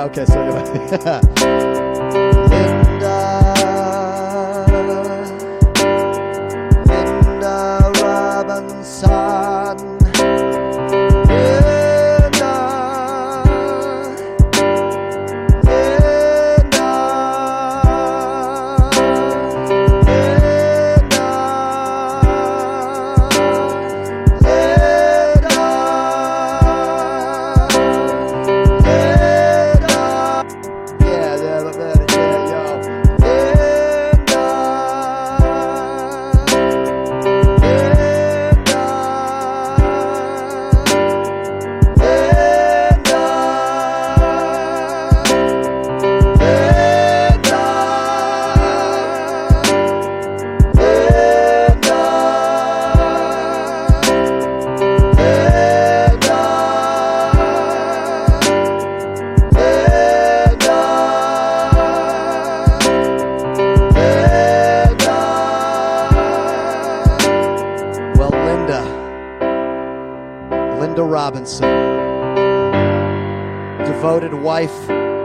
Okay, so Linda Robinson. Linda Robinson, devoted wife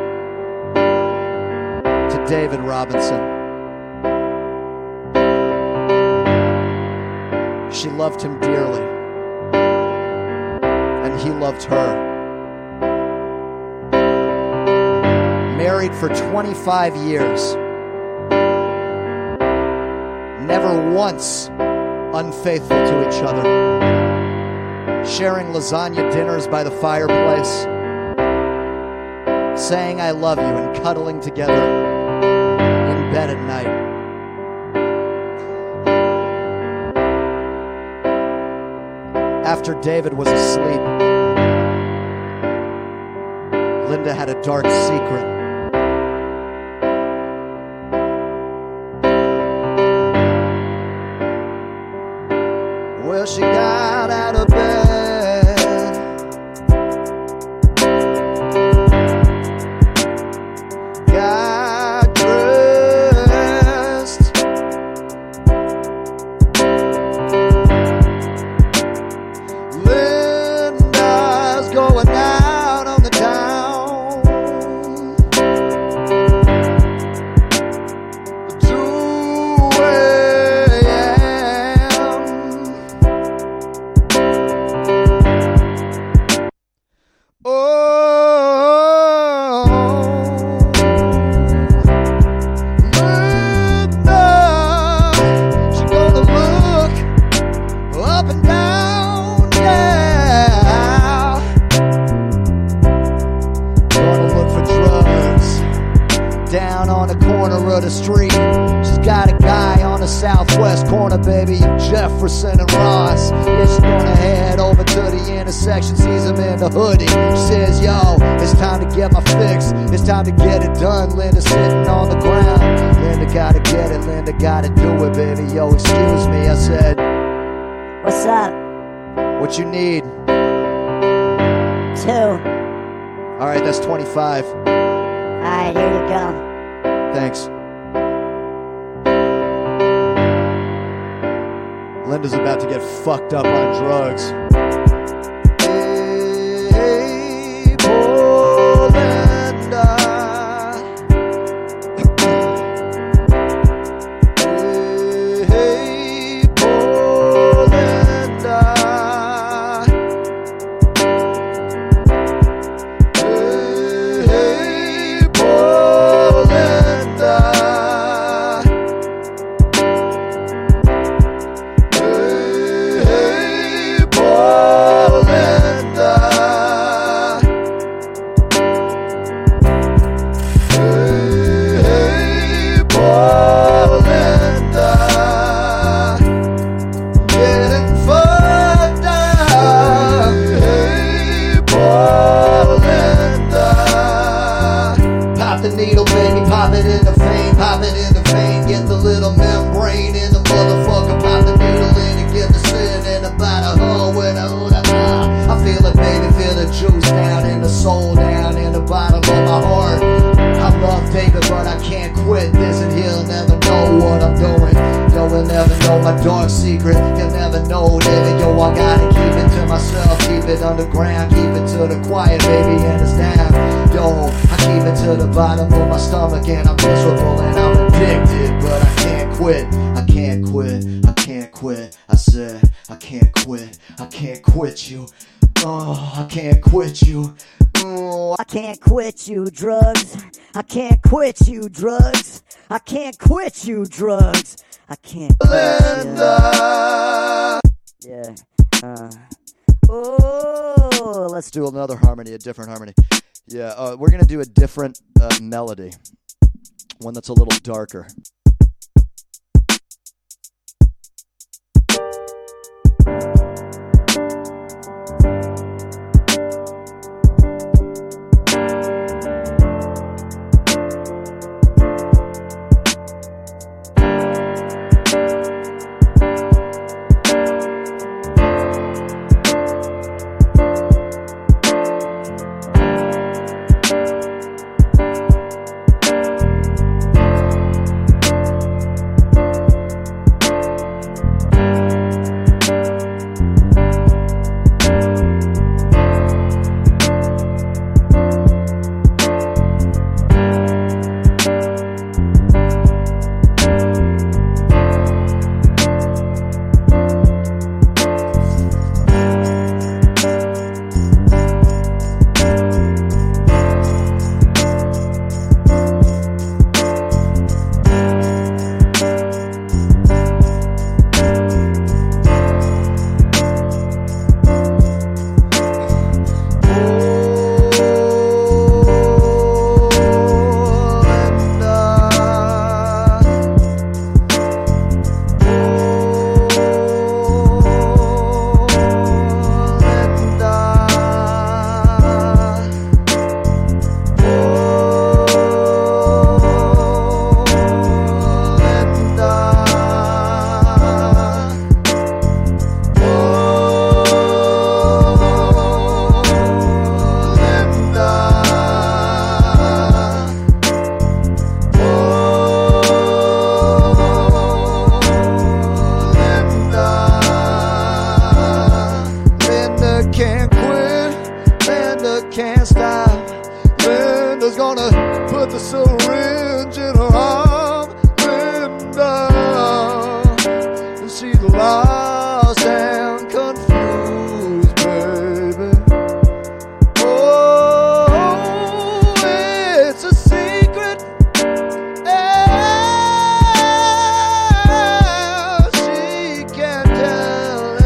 to David Robinson. She loved him dearly, and he loved her. Married for 25 years, never once unfaithful to each other. Sharing lasagna dinners by the fireplace, saying I love you and cuddling together in bed at night. After David was asleep, Linda had a dark secret. Well, she got out of bed, got dressed, Linda's going out on the town, 2 a.m. Down on the corner of the street, she's got a guy on the southwest corner, baby, of Jefferson and Ross. Yeah, she's gonna head over to the intersection, sees him in the hoodie. She says, yo, it's time to get my fix, it's time to get it done. Linda sitting on the ground, Linda gotta get it, Linda gotta do it, baby. Yo, excuse me, I said, what's up? What you need? 2. Alright, that's 25. Alright, here you go. Thanks. Linda's about to get fucked up on drugs. Hey, poor Linda. Hey, poor Linda. Hey, poor Linda. Hey, poor Linda. Hey, poor Linda. Getting fucked up. Hey, poor Linda. Pop the needle, baby, pop it in the vein, pop it in the vein. Get the little membrane in the motherfucker. Pop the needle in and get the sin in the bottom hole with a ooh-la-la. I feel it, baby, feel the juice down in the soul, down in the bottom of my heart. I love David, but I can't quit this, and he'll never know what I'm doing. Yo, he'll never know my dark secret. He'll never know, David. Yo, I gotta keep it to myself, keep it underground, keep it to put a quiet baby in his down. Yo, I keep it to the bottom of my stomach and I'm miserable and I'm addicted, but I can't quit. I can't quit. I can't quit. I said I can't quit. I can't quit you. Oh, I can't quit you. Oh, I can't quit you, drugs. I can't quit you, drugs. I can't quit you, drugs. I can't quit Linda. you. Yeah. Oh, Let's do another harmony, a different harmony. Yeah, we're gonna do a different melody, one that's a little darker. Can't stop. Linda's gonna put the syringe in her arm. Linda, and she's lost and confused, baby. Oh, it's a secret. And she can't tell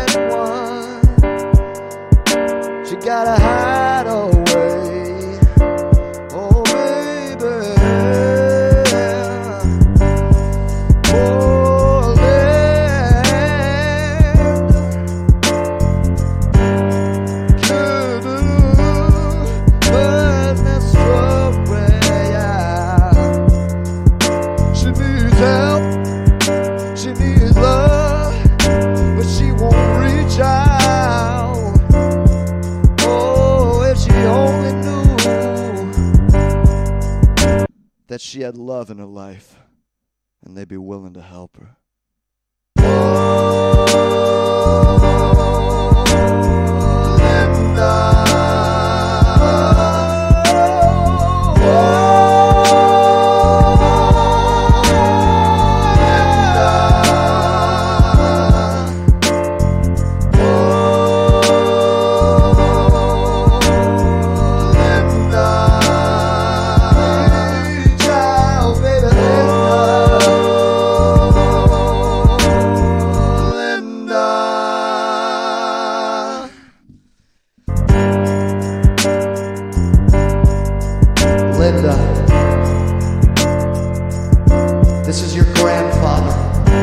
anyone. She gotta hide away. Oh, baby. Oh, goodness, strawberry. She needs help. She needs love, but she won't reach out. She only knew that she had love in her life, and they'd be willing to help her. Linda, this is your grandfather.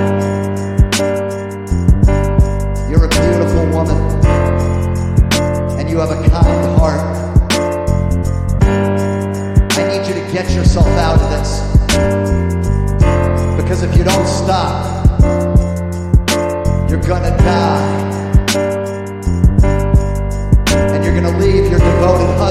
You're a beautiful woman, and you have a kind heart. I need you to get yourself out of this, because if you don't stop, you're gonna die, and you're gonna leave your devoted husband